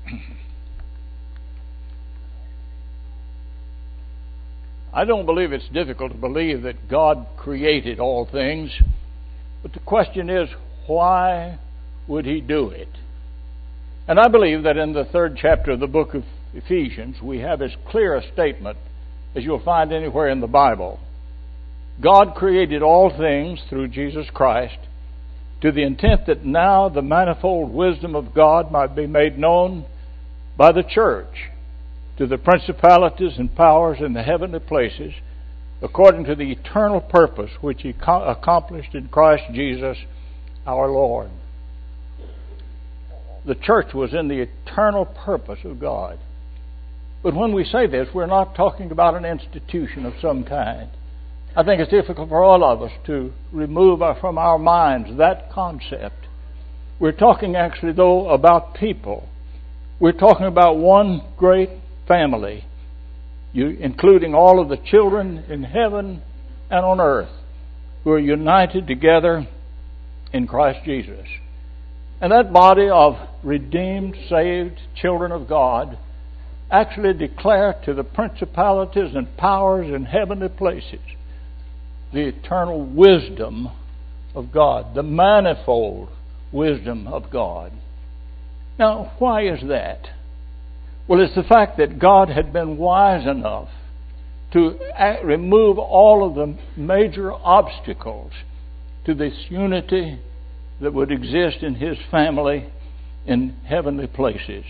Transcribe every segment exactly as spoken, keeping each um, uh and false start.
I don't believe it's difficult to believe that God created all things, but the question is, why would He do it? And I believe that in the third chapter of the book of Ephesians, we have as clear a statement as you'll find anywhere in the Bible. God created all things through Jesus Christ to the intent that now the manifold wisdom of God might be made known by the church to the principalities and powers in the heavenly places, according to the eternal purpose which He accomplished in Christ Jesus our Lord. The church was in the eternal purpose of God. But when we say this, we're not talking about an institution of some kind. I think it's difficult for all of us to remove from our minds that concept. We're talking actually, though, about people. We're talking about one great family, you, including all of the children in heaven and on earth, who are united together in Christ Jesus. And that body of redeemed, saved children of God actually declare to the principalities and powers in heavenly places the eternal wisdom of God, the manifold wisdom of God. Now, why is that? Well, it's the fact that God had been wise enough to remove all of the major obstacles to this unity that would exist in His family in heavenly places.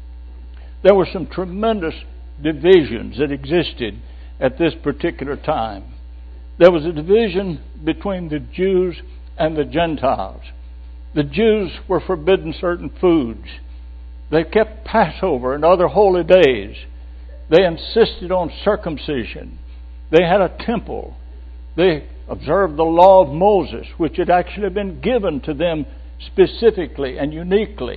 There were some tremendous divisions that existed at this particular time. There was a division between the Jews and the Gentiles. The Jews were forbidden certain foods. They kept Passover and other holy days. They insisted on circumcision. They had a temple. They observed the law of Moses, which had actually been given to them specifically and uniquely.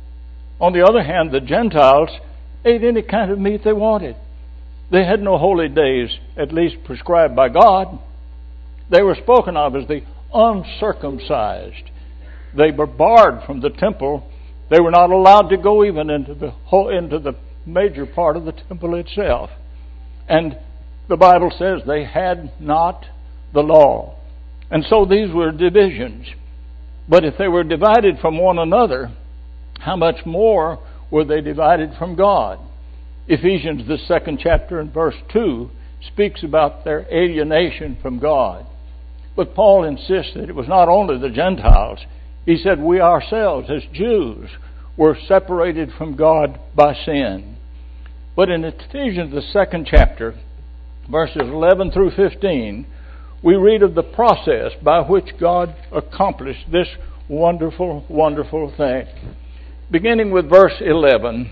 On the other hand, the Gentiles ate any kind of meat they wanted. They had no holy days, at least prescribed by God. They were spoken of as the uncircumcised. They were barred from the temple. They were not allowed to go even into the whole, into the major part of the temple itself. And the Bible says they had not the law. And so these were divisions. But if they were divided from one another, how much more were they divided from God? Ephesians, the second chapter and verse two, speaks about their alienation from God. But Paul insists that it was not only the Gentiles. He said we ourselves as Jews were separated from God by sin. But in Ephesians, the second chapter, verses eleven through fifteen, we read of the process by which God accomplished this wonderful, wonderful thing. Beginning with verse eleven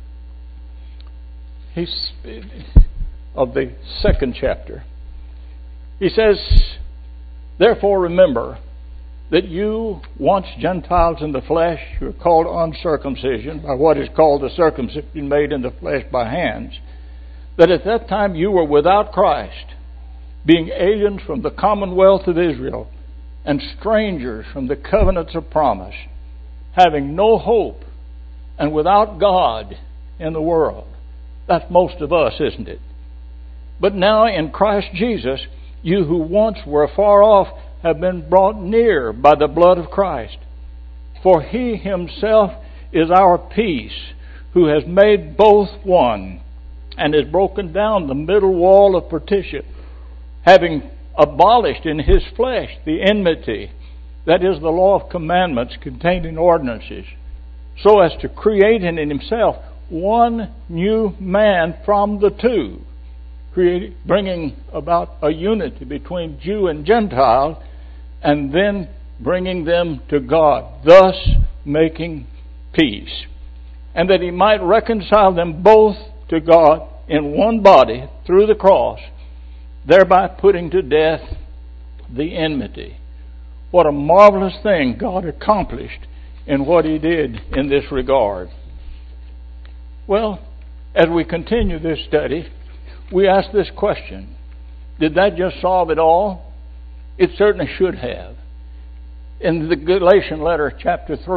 he's, of the second chapter, he says, "Therefore remember that you, once Gentiles in the flesh, who are called uncircumcision by what is called the circumcision made in the flesh by hands, that at that time you were without Christ, being aliens from the commonwealth of Israel and strangers from the covenants of promise, having no hope and without God in the world." That's most of us, isn't it? "But now in Christ Jesus, you who once were afar off have been brought near by the blood of Christ. For He Himself is our peace, who has made both one, and has broken down the middle wall of partition, having abolished in His flesh the enmity, that is, the law of commandments contained in ordinances, so as to create in Himself one new man from the two, creating, bringing about a unity between Jew and Gentile, and then bringing them to God, thus making peace. And that He might reconcile them both to God in one body through the cross, thereby putting to death the enmity." What a marvelous thing God accomplished in what He did in this regard. Well, as we continue this study, we ask this question: did that just solve it all? It certainly should have. In the Galatian letter, chapter three,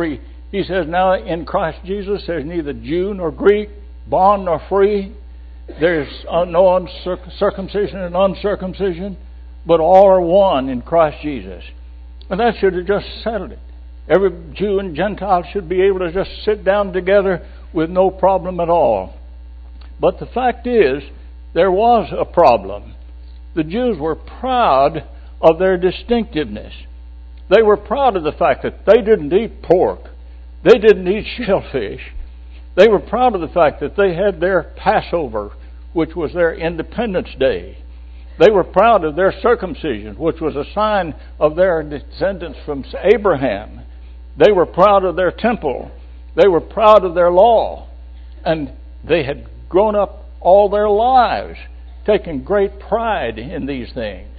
He says, now in Christ Jesus there's neither Jew nor Greek, bond nor free. There's no circumcision and uncircumcision, but all are one in Christ Jesus. And that should have just settled it. Every Jew and Gentile should be able to just sit down together with no problem at all. But the fact is, there was a problem. The Jews were proud of their distinctiveness. They were proud of the fact that they didn't eat pork. They didn't eat shellfish. They were proud of the fact that they had their Passover, which was their Independence Day. They were proud of their circumcision, which was a sign of their descendants from Abraham. They were proud of their temple. They were proud of their law. And they had grown up all their lives taking great pride in these things.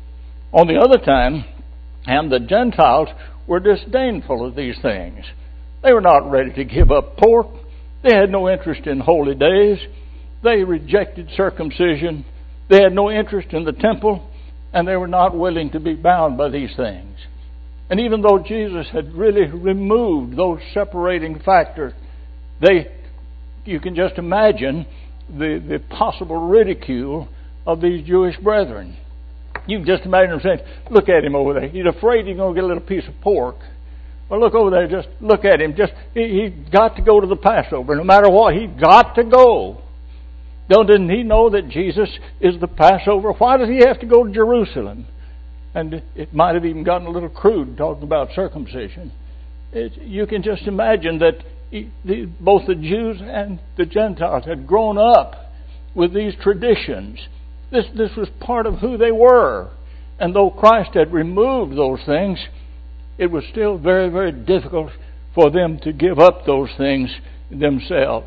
On the other time, and the Gentiles were disdainful of these things. They were not ready to give up pork. They had no interest in holy days. They rejected circumcision. They had no interest in the temple, and they were not willing to be bound by these things. And even though Jesus had really removed those separating factors, they, you can just imagine the, the possible ridicule of these Jewish brethren. You can just imagine them saying, look at him over there. He's afraid he's going to get a little piece of pork. Well, look over there. Just look at him. Just he, he's got to go to the Passover. No matter what, he's got to go. Don't, didn't he know that Jesus is the Passover? Why does he have to go to Jerusalem? And it might have even gotten a little crude talking about circumcision. It, you can just imagine that he, the, both the Jews and the Gentiles had grown up with these traditions. This, this was part of who they were. And though Christ had removed those things, it was still very, very difficult for them to give up those things themselves.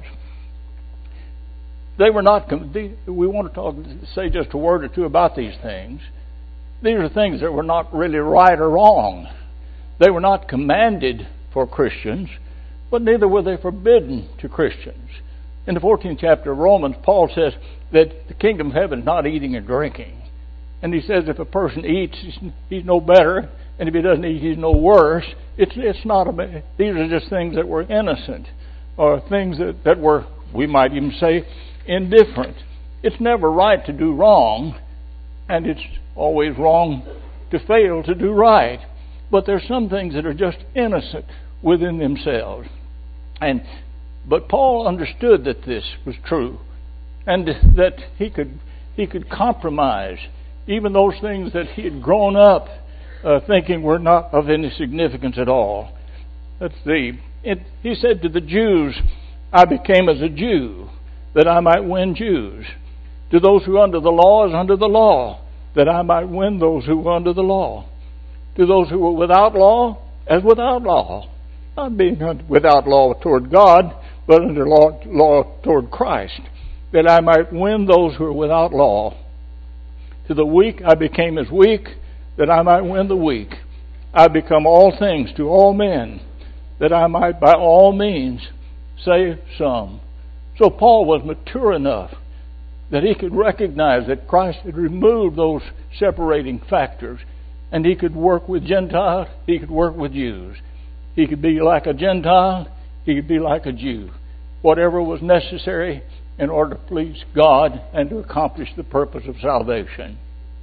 They were not. We want to talk, say just a word or two about these things. These are things that were not really right or wrong. They were not commanded for Christians, but neither were they forbidden to Christians. In the fourteenth chapter of Romans, Paul says that the kingdom of heaven is not eating and drinking. And he says if a person eats, he's, he's no better, and if he doesn't eat, he's no worse. It's it's not a. These are just things that were innocent, or things that, that were, we might even say, indifferent. It's never right to do wrong, and it's always wrong to fail to do right. But there's some things that are just innocent within themselves. And but Paul understood that this was true, and that he could he could compromise even those things that he had grown up uh, thinking were not of any significance at all. Let's see. It, he said to the Jews, I became as a Jew, that I might win Jews. To those who are under the law as under the law, that I might win those who were under the law. To those who were without law, as without law. Not being without law toward God, but under law, law toward Christ, that I might win those who are without law. To the weak I became as weak, that I might win the weak. I become all things to all men, that I might by all means save some. So Paul was mature enough that he could recognize that Christ had removed those separating factors, and he could work with Gentiles, he could work with Jews. He could be like a Gentile, he could be like a Jew. Whatever was necessary in order to please God and to accomplish the purpose of salvation.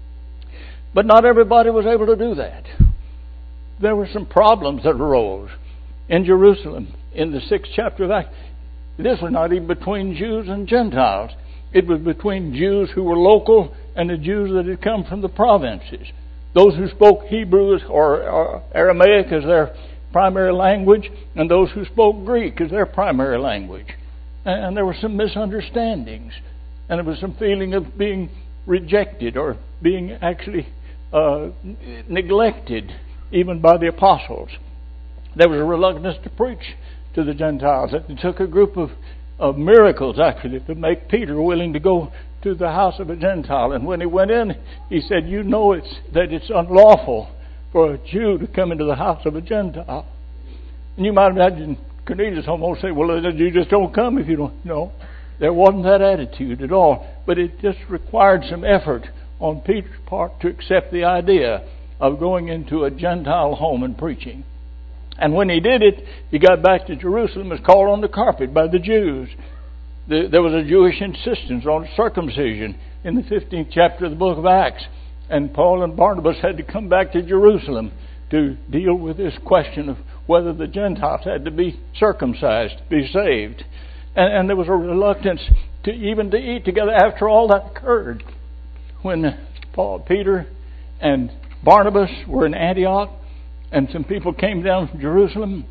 But not everybody was able to do that. There were some problems that arose in Jerusalem in the sixth chapter of Acts. This was not even between Jews and Gentiles. It was between Jews who were local and the Jews that had come from the provinces. Those who spoke Hebrew or, or Aramaic as their primary language, and those who spoke Greek as their primary language. And, and there were some misunderstandings. And there was some feeling of being rejected or being actually uh, neglected even by the apostles. There was a reluctance to preach to the Gentiles. It took a group of, of miracles, actually, to make Peter willing to go to the house of a Gentile. And when he went in, he said, you know it's that it's unlawful for a Jew to come into the house of a Gentile. And you might imagine Cornelius almost say, well, you just don't come if you don't. No, there wasn't that attitude at all. But it just required some effort on Peter's part to accept the idea of going into a Gentile home and preaching. And when he did it, he got back to Jerusalem, was called on the carpet by the Jews. The, there was a Jewish insistence on circumcision in the fifteenth chapter of the book of Acts. And Paul and Barnabas had to come back to Jerusalem to deal with this question of whether the Gentiles had to be circumcised, to be saved. And, and there was a reluctance to even to eat together after all that occurred. When Paul, Peter and Barnabas were in Antioch, and some people came down from Jerusalem,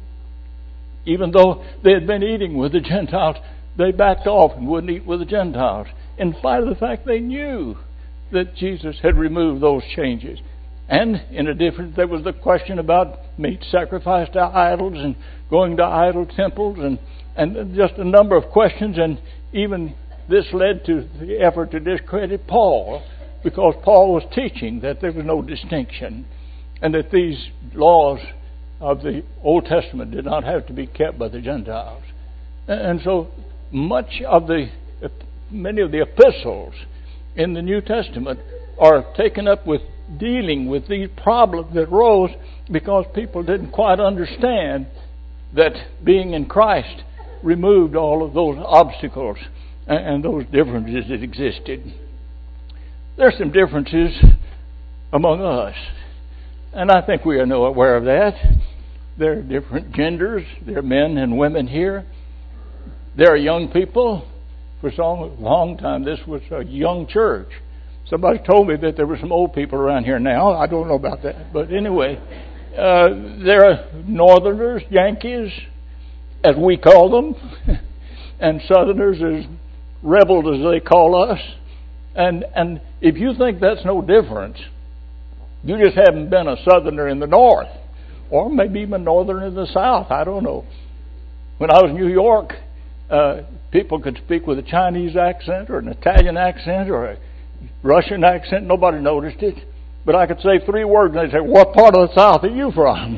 even though they had been eating with the Gentiles, they backed off and wouldn't eat with the Gentiles, in spite of the fact they knew that Jesus had removed those changes. And in a different, there was the question about meat sacrificed to idols and going to idol temples, and, and just a number of questions. And even this led to the effort to discredit Paul, because Paul was teaching that there was no distinction, and that these laws of the Old Testament did not have to be kept by the Gentiles. And so much of the, many of the epistles in the New Testament are taken up with dealing with these problems that arose because people didn't quite understand that being in Christ removed all of those obstacles and those differences that existed. There's some differences among us, and I think we are no aware of that. There are different genders. There are men and women here. There are young people. For so long time, this was a young church. Somebody told me that there were some old people around here now. I don't know about that. But anyway, uh, there are Northerners, Yankees, as we call them, and Southerners, as rebels as they call us. And and if you think that's no difference, you just haven't been a Southerner in the North, or maybe even a Northerner in the South. I don't know. When I was in New York, uh, people could speak with a Chinese accent or an Italian accent or a Russian accent. Nobody noticed it. But I could say three words and they'd say, "What part of the South are you from?"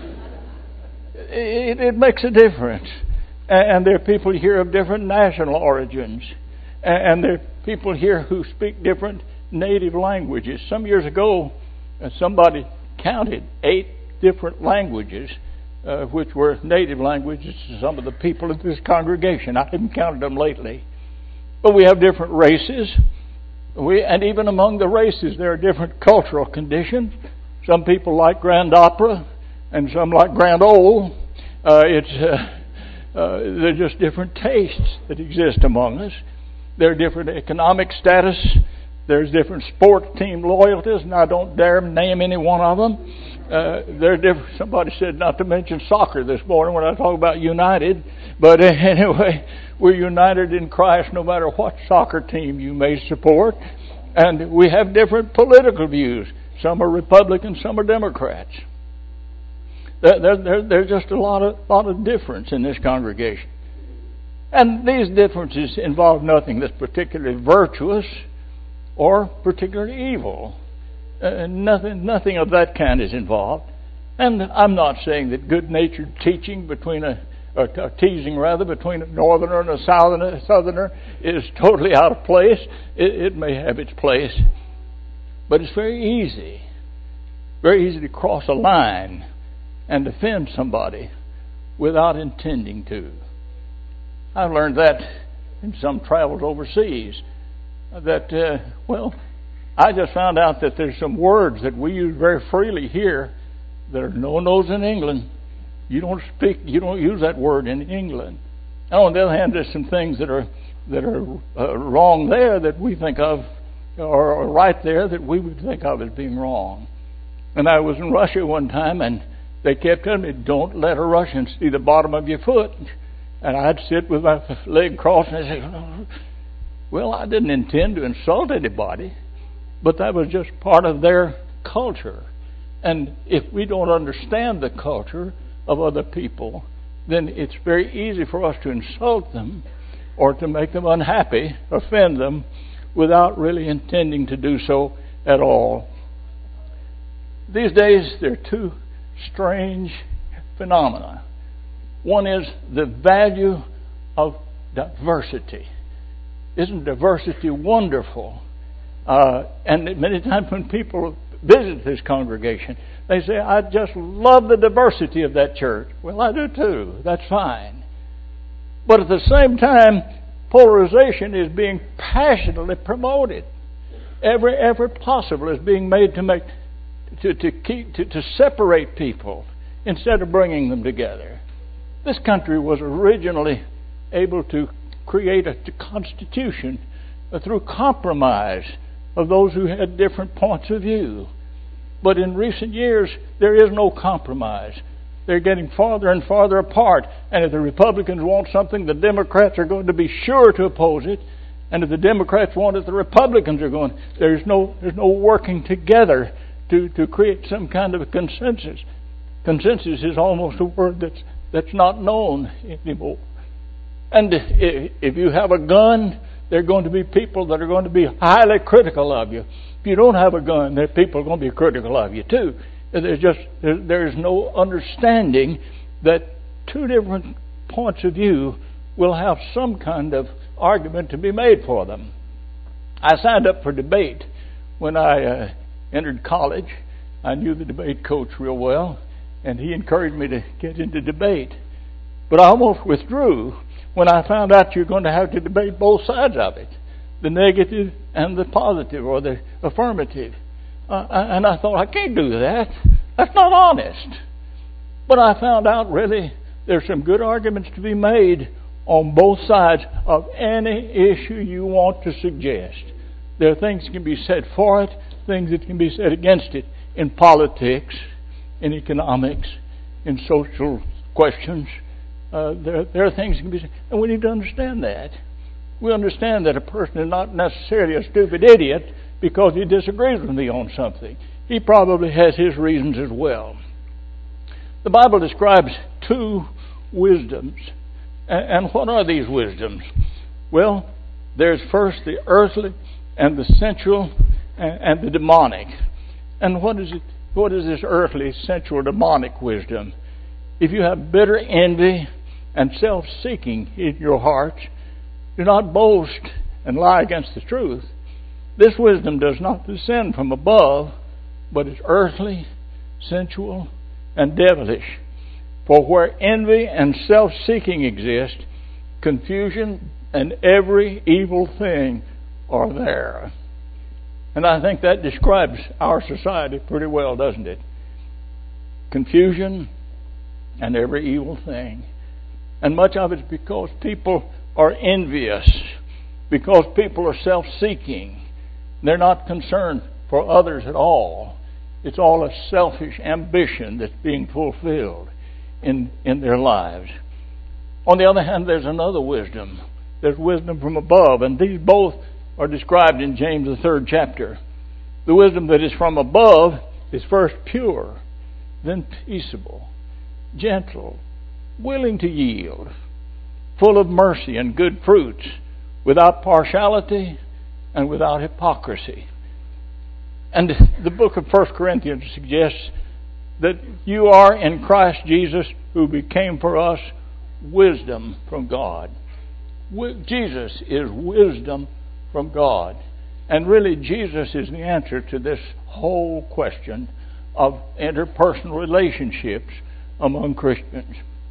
it, it makes a difference. And there are people here of different national origins. And there are people here who speak different native languages. Some years ago, somebody counted eight different languages, uh, which were native languages to some of the people in this congregation. I haven't counted them lately. But we have different races. We, and even among the races, there are different cultural conditions. Some people like grand opera, and some like grand ole. Uh, it's uh, uh, there are just different tastes that exist among us. There are different economic status. There's different sport team loyalties, and I don't dare name any one of them. Uh, there are different. Somebody said not to mention soccer this morning when I talk about united, but anyway, we're united in Christ no matter what soccer team you may support, and we have different political views. Some are Republicans, some are Democrats. There, there, there's just a lot of lot of difference in this congregation. And these differences involve nothing that's particularly virtuous or particularly evil. Uh, nothing, nothing of that kind is involved. And I'm not saying that good-natured teaching between a, or t- teasing rather, between a northerner and a southerner, southerner is totally out of place. It, it may have its place, but it's very easy, very easy to cross a line and offend somebody without intending to. I've learned that in some travels overseas, that, uh, well, I just found out that there's some words that we use very freely here that are no-nos in England. You don't speak, you don't use that word in England. And on the other hand, there's some things that are that are uh, wrong there that we think of, or, or right there that we would think of as being wrong. And I was in Russia one time, and they kept telling me, "Don't let a Russian see the bottom of your foot." And I'd sit with my leg crossed, and I'd say, "Oh, well, I didn't intend to insult anybody, but that was just part of their culture." And if we don't understand the culture of other people, then it's very easy for us to insult them or to make them unhappy, offend them, without really intending to do so at all. These days, there are two strange phenomena. One is the value of diversity. Isn't diversity wonderful? Uh, and many times when people visit this congregation, They say, I just love the diversity of that church. Well, I do too. That's fine. But at the same time, polarization is being passionately promoted. Every effort possible is being made to make to, to keep to, to separate people instead of bringing them together. This country was originally able to create a constitution through compromise of those who had different points of view. But in recent years, there is no compromise. They're getting farther and farther apart. And if the Republicans want something, the Democrats are going to be sure to oppose it. And if the Democrats want it, the Republicans are going. There's no there's no working together to, to create some kind of a consensus. Consensus is almost a word that's that's not known anymore. And if you have a gun, there are going to be people that are going to be highly critical of you. If you don't have a gun, there are people going to be critical of you too. There's just there's no understanding that two different points of view will have some kind of argument to be made for them. I signed up for debate when I uh, entered college. I knew the debate coach real well, and he encouraged me to get into debate. But I almost withdrew when I found out you're going to have to debate both sides of it, the negative and the positive, or the affirmative. Uh, and I thought, I can't do that. That's not honest. But I found out really there's some good arguments to be made on both sides of any issue you want to suggest. There are things that can be said for it, things that can be said against it in politics, in economics, in social questions. Uh, there, there are things that can be said, and we need to understand that. We understand that a person is not necessarily a stupid idiot because he disagrees with me on something. He probably has his reasons as well. The Bible describes two wisdoms. And what are these wisdoms? Well, there's first the earthly and the sensual and the demonic. And what is it? What is this earthly, sensual, demonic wisdom? If you have bitter envy and self-seeking in your hearts, do not boast and lie against the truth. This wisdom does not descend from above, but is earthly, sensual, and devilish. For where envy and self-seeking exist, confusion and every evil thing are there. And I think that describes our society pretty well, doesn't it? Confusion and every evil thing. And much of it is because people are envious, because people are self-seeking. They're not concerned for others at all. It's all a selfish ambition that's being fulfilled in, in their lives. On the other hand, there's another wisdom. There's wisdom from above, and these both are described in James, the third chapter. The wisdom that is from above is first pure, then peaceable, gentle, willing to yield, full of mercy and good fruits, without partiality and without hypocrisy. And the book of First Corinthians suggests that you are in Christ Jesus, who became for us wisdom from God. Jesus is wisdom from God. And really, Jesus is the answer to this whole question of interpersonal relationships among Christians.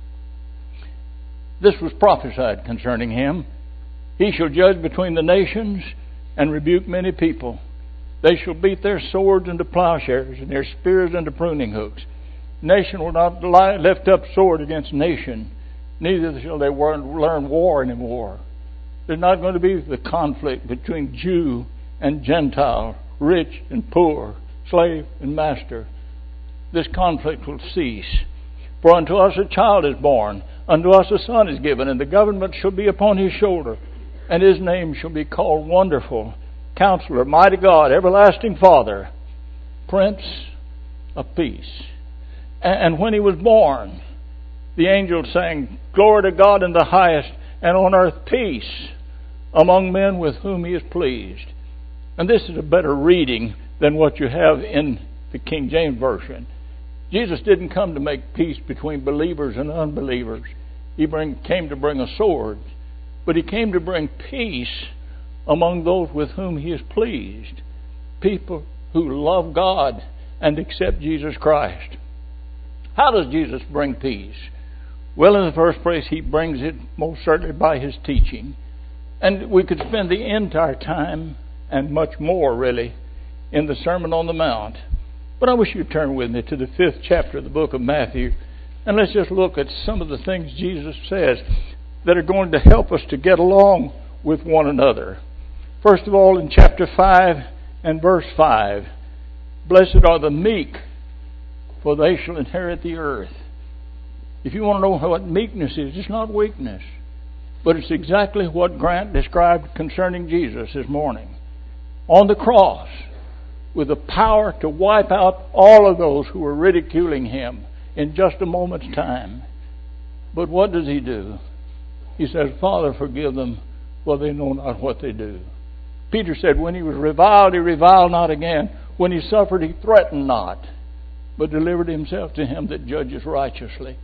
This was prophesied concerning him. He shall judge between the nations and rebuke many people. They shall beat their swords into plowshares and their spears into pruning hooks. Nation will not lift up sword against nation, neither shall they learn war anymore. There's not going to be the conflict between Jew and Gentile, rich and poor, slave and master. This conflict will cease. For unto us a child is born, unto us a son is given, and the government shall be upon his shoulder, and his name shall be called Wonderful, Counselor, Mighty God, Everlasting Father, Prince of Peace. And when he was born, the angels sang, Glory to God in the highest, and on earth peace among men with whom he is pleased. And this is a better reading than what you have in the King James Version. Jesus didn't come to make peace between believers and unbelievers. He bring, came to bring a sword. But he came to bring peace among those with whom he is pleased. People who love God and accept Jesus Christ. How does Jesus bring peace? Well, in the first place, He brings it most certainly by His teaching. And we could spend the entire time, and much more really, in the Sermon on the Mount. But I wish you'd turn with me to the fifth chapter of the book of Matthew, and let's just look at some of the things Jesus says that are going to help us to get along with one another. First of all, in chapter five and verse five, "Blessed are the meek, for they shall inherit the earth." If you want to know what meekness is, it's not weakness, but it's exactly what Grant described concerning Jesus this morning. On the cross, with the power to wipe out all of those who were ridiculing Him in just a moment's time. But what does He do? He says, "Father, forgive them, for they know not what they do." Peter said, when he was reviled, he reviled not again. When he suffered, he threatened not, but delivered himself to Him that judges righteously.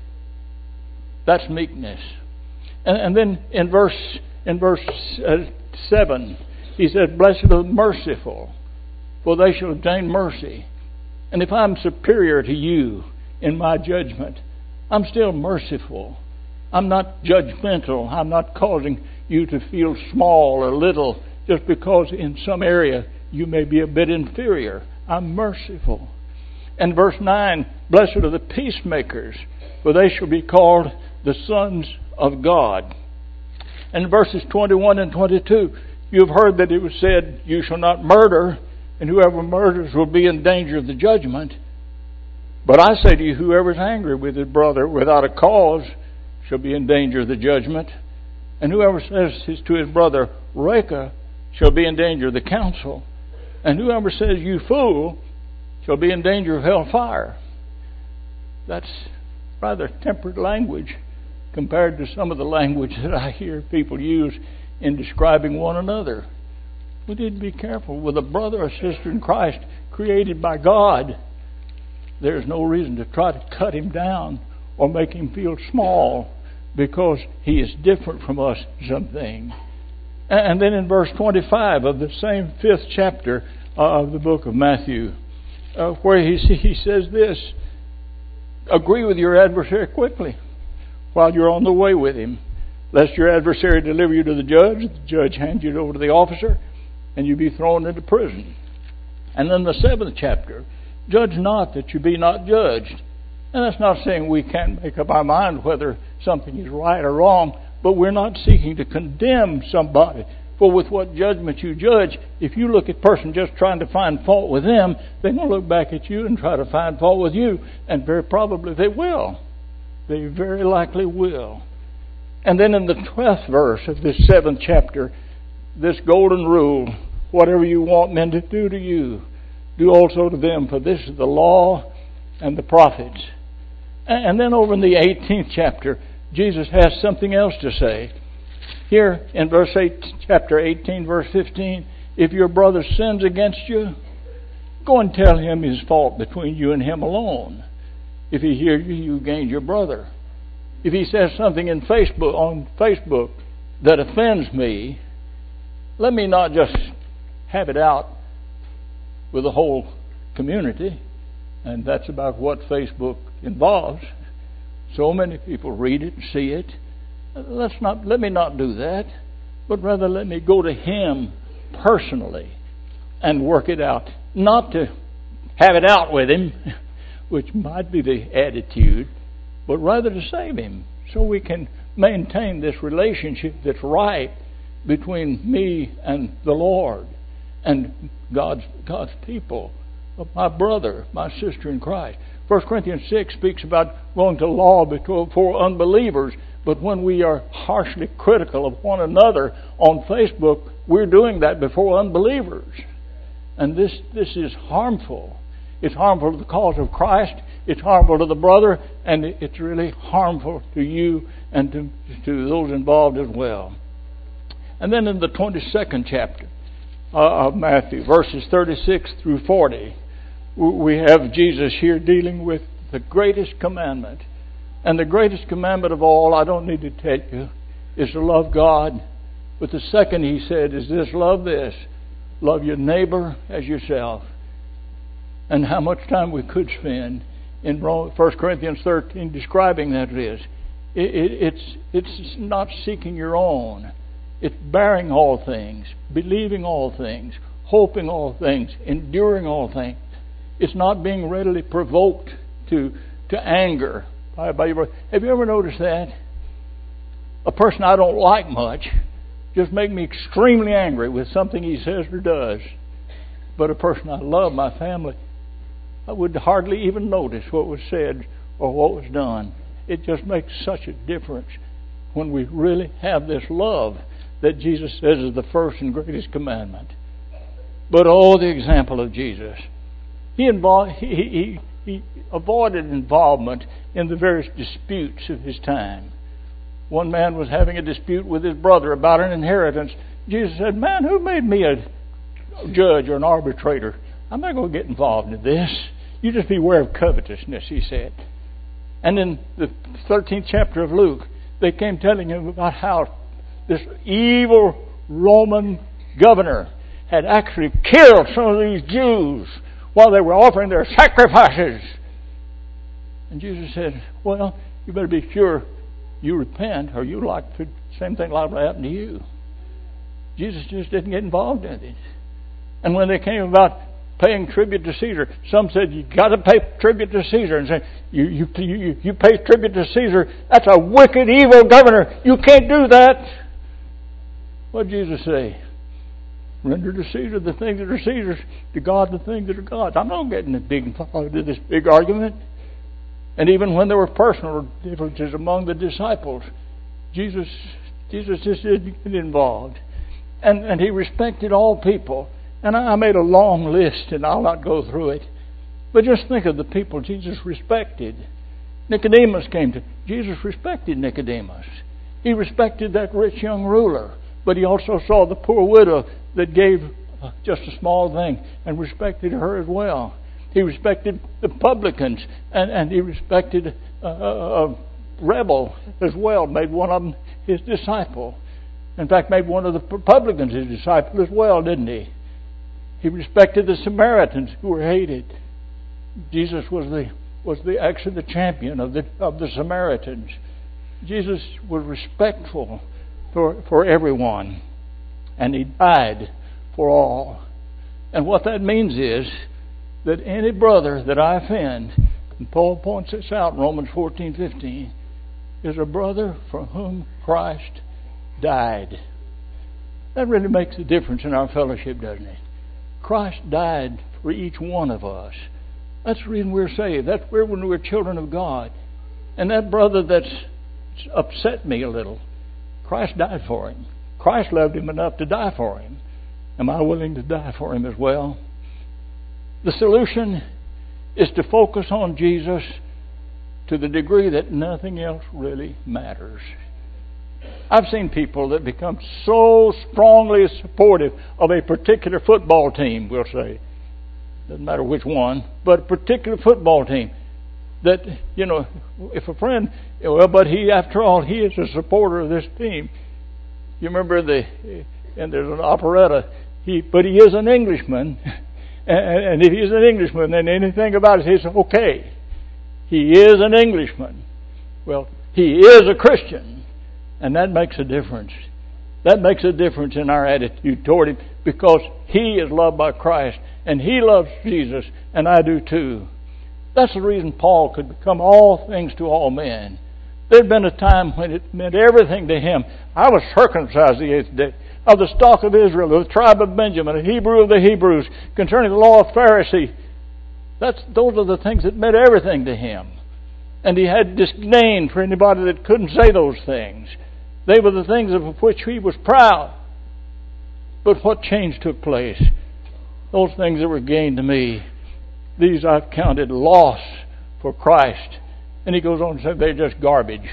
That's meekness. And, and then in verse in verse uh, seven, he said, "Blessed are the merciful, for they shall obtain mercy." And if I'm superior to you in my judgment, I'm still merciful. I'm not judgmental. I'm not causing you to feel small or little just because in some area you may be a bit inferior. I'm merciful. And verse nine, "Blessed are the peacemakers, for they shall be called the sons of God." And verses twenty-one and twenty-two, "You have heard that it was said, you shall not murder, and whoever murders will be in danger of the judgment. But I say to you, whoever is angry with his brother without a cause shall be in danger of the judgment. And whoever says to his brother, Reka, shall be in danger of the council. And whoever says, you fool, shall be in danger of hellfire." That's rather temperate language compared to some of the language that I hear people use in describing one another. We need to be careful. With a brother or sister in Christ created by God, there's no reason to try to cut him down or make him feel small because he is different from us in something. And then in verse twenty-five of the same fifth chapter of the book of Matthew, uh, where he, he says this, "Agree with your adversary quickly while you're on the way with him, lest your adversary deliver you to the judge, the judge hand you over to the officer, and you be thrown into prison." And then the seventh chapter, "Judge not that you be not judged." And that's not saying we can't make up our mind whether something is right or wrong, but we're not seeking to condemn somebody. For with what judgment you judge, if you look at a person just trying to find fault with them, they're going to look back at you and try to find fault with you. And very probably they will. They very likely will. And then in the twelfth verse of this seventh chapter, this golden rule, "Whatever you want men to do to you, do also to them, for this is the law and the prophets." And then over in the eighteenth chapter, Jesus has something else to say. Here in verse eight, chapter eighteen, verse fifteen, "If your brother sins against you, go and tell him his fault between you and him alone. If he hears you, you gained your brother. If he says something in Facebook on Facebook that offends me, let me not just have it out with the whole community." And that's about what Facebook involves. So many people read it and see it. Let's not, let me not do that, but rather let me go to him personally and work it out. Not to have it out with him, which might be the attitude, but rather to save him so we can maintain this relationship that's right between me and the Lord and God's God's people, my brother, my sister in Christ. First Corinthians six speaks about going to law before unbelievers, but when we are harshly critical of one another on Facebook, we're doing that before unbelievers. And this this is harmful. It's harmful to the cause of Christ, it's harmful to the brother, and it's really harmful to you and to, to those involved as well. And then in the twenty-second chapter uh, of Matthew, verses thirty-six through forty, we have Jesus here dealing with the greatest commandment. And the greatest commandment of all, I don't need to tell you, is to love God. But the second, he said, is this: love this. Love your neighbor as yourself. and how much time we could spend in First Corinthians thirteen describing that is. It, it, it's, it's not seeking your own. It's bearing all things, believing all things, hoping all things, enduring all things. It's not being readily provoked to to anger. By, by your, have you ever noticed that? A person I don't like much just make me extremely angry with something he says or does. But a person I love, my family, I would hardly even notice what was said or what was done. It just makes such a difference when we really have this love that Jesus says is the first and greatest commandment. But oh, the example of Jesus. He, involved, he, he, he avoided involvement in the various disputes of his time. One man was having a dispute with his brother about an inheritance. Jesus said, "Man, who made me a judge or an arbitrator? I'm not going to get involved in this. You just beware of covetousness," he said. And in the thirteenth chapter of Luke, they came telling him about how this evil Roman governor had actually killed some of these Jews while they were offering their sacrifices. And Jesus said, "Well, you better be sure you repent, or you like the same thing like what happened to you." Jesus just didn't get involved in it. And when they came about paying tribute to Caesar, some said, "You got to pay tribute to Caesar," and said, "You you you you pay tribute to Caesar. That's a wicked, evil governor. You can't do that." What did Jesus say? Render to Caesar the things that are Caesar's, to God the things that are God's. I'm not getting big into this big argument. And even when there were personal differences among the disciples, Jesus Jesus just didn't get involved. And and he respected all people. And I made a long list, and I'll not go through it. But just think of the people Jesus respected. Nicodemus came to... Jesus respected Nicodemus. He respected that rich young ruler. But he also saw the poor widow that gave just a small thing and respected her as well. He respected the publicans, and, and he respected a, a, a rebel as well, made one of them his disciple. In fact, made one of the publicans his disciple as well, didn't he? He respected the Samaritans who were hated. Jesus was the was the actually the champion of the of the Samaritans. Jesus was respectful for for everyone, and he died for all. And what that means is that any brother that I offend, and Paul points this out in Romans fourteen fifteen, is a brother for whom Christ died. That really makes a difference in our fellowship, doesn't it? Christ died for each one of us. That's the reason we're saved. That's where when we're children of God. And that brother that's upset me a little, Christ died for him. Christ loved him enough to die for him. Am I willing to die for him as well? The solution is to focus on Jesus to the degree that nothing else really matters. I've seen people that become so strongly supportive of a particular football team, we'll say. Doesn't matter which one, but a particular football team. That, you know, if a friend, well, but he, after all, he is a supporter of this team. You remember the, and there's an operetta, he, but he is an Englishman. And, and if he's an Englishman, then anything about it is okay. He is an Englishman. Well, he is a Christian. And that makes a difference. That makes a difference in our attitude toward him, because he is loved by Christ and he loves Jesus, and I do too. That's the reason Paul could become all things to all men. There'd been a time when it meant everything to him. I was circumcised the eighth day, of the stock of Israel, of the tribe of Benjamin, a Hebrew of the Hebrews, concerning the law of Pharisee. That's, those are the things that meant everything to him. And he had disdain for anybody that couldn't say those things. They were the things of which he was proud. But what change took place? Those things that were gained to me, these I've counted loss for Christ. And he goes on to say they're just garbage.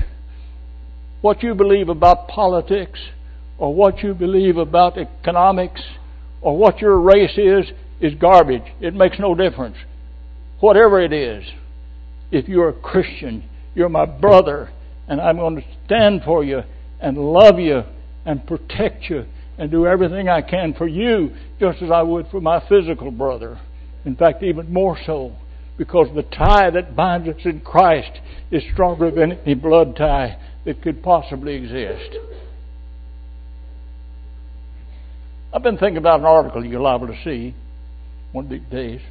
What you believe about politics, or what you believe about economics, or what your race is, is garbage. It makes no difference. Whatever it is, if you're a Christian, you're my brother, and I'm going to stand for you and love you and protect you and do everything I can for you, just as I would for my physical brother. In fact, even more so, because the tie that binds us in Christ is stronger than any blood tie that could possibly exist. I've been thinking about an article you're liable to see one of these days.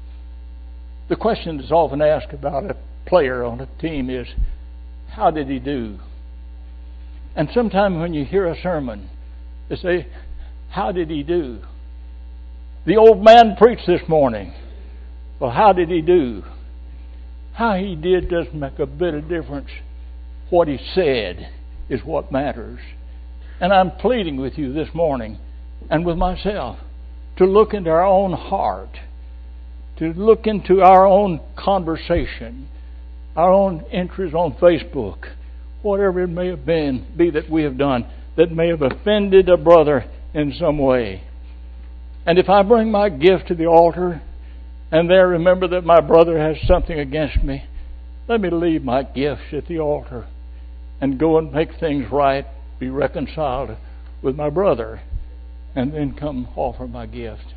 The question that's often asked about a player on a team is, how did he do? And sometimes when you hear a sermon, they say, how did he do? The old man preached this morning. Well, how did he do? How he did doesn't make a bit of difference. What he said is what matters. And I'm pleading with you this morning and with myself to look into our own heart, to look into our own conversation, our own entries on Facebook, whatever it may have been, be that we have done, that may have offended a brother in some way. And if I bring my gift to the altar, and there remember that my brother has something against me, let me leave my gifts at the altar and go and make things right, be reconciled with my brother, and then come offer my gift.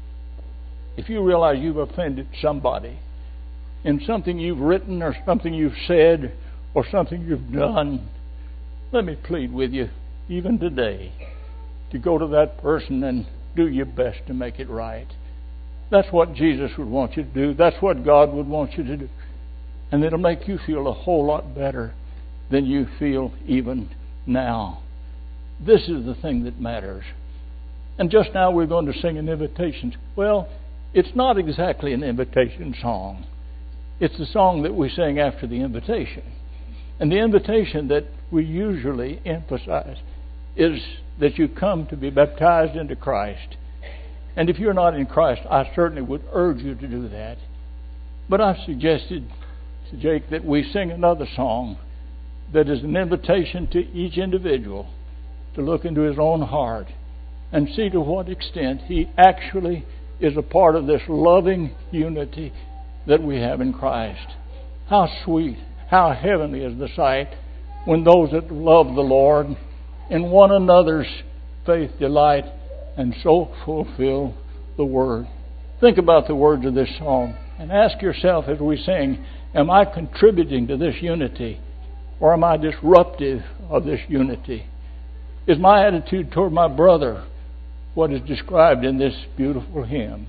If you realize you've offended somebody in something you've written or something you've said or something you've done, let me plead with you, even today, to go to that person and do your best to make it right. That's what Jesus would want you to do. That's what God would want you to do. And it'll make you feel a whole lot better than you feel even now. This is the thing that matters. And just now we're going to sing an invitation. Well, it's not exactly an invitation song. It's the song that we sing after the invitation. And the invitation that we usually emphasize is that you come to be baptized into Christ. And if you're not in Christ, I certainly would urge you to do that. But I've suggested to Jake that we sing another song that is an invitation to each individual to look into his own heart and see to what extent he actually is a part of this loving unity that we have in Christ. How sweet, how heavenly is the sight when those that love the Lord in one another's faith delight and so fulfill the Word. Think about the words of this song and ask yourself as we sing, am I contributing to this unity or am I disruptive of this unity? Is my attitude toward my brother what is described in this beautiful hymn?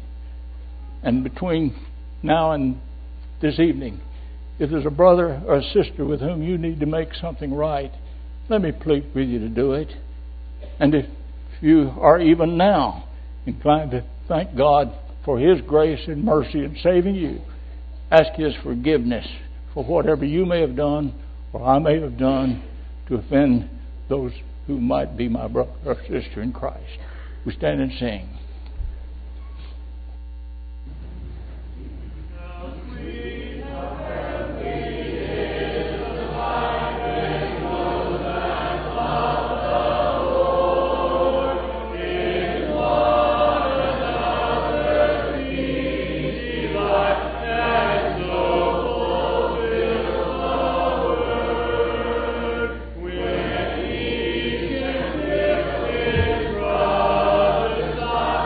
And between now and this evening, if there's a brother or a sister with whom you need to make something right, let me plead with you to do it. And if you are even now inclined to thank God for His grace and mercy in saving you, ask His forgiveness for whatever you may have done or I may have done to offend those who might be my brother or sister in Christ. We stand and sing. When each and every brother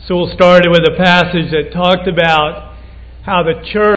Sewell started with a passage that talked about how the church